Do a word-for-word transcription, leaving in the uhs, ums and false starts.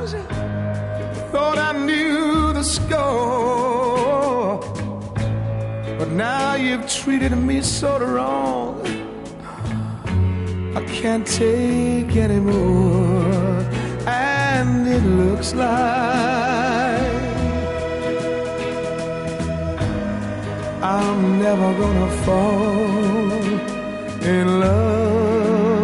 thought I knew the score, but now you've treated me so wrong. I can't take anymore, and it looks like I'm never gonna fall in love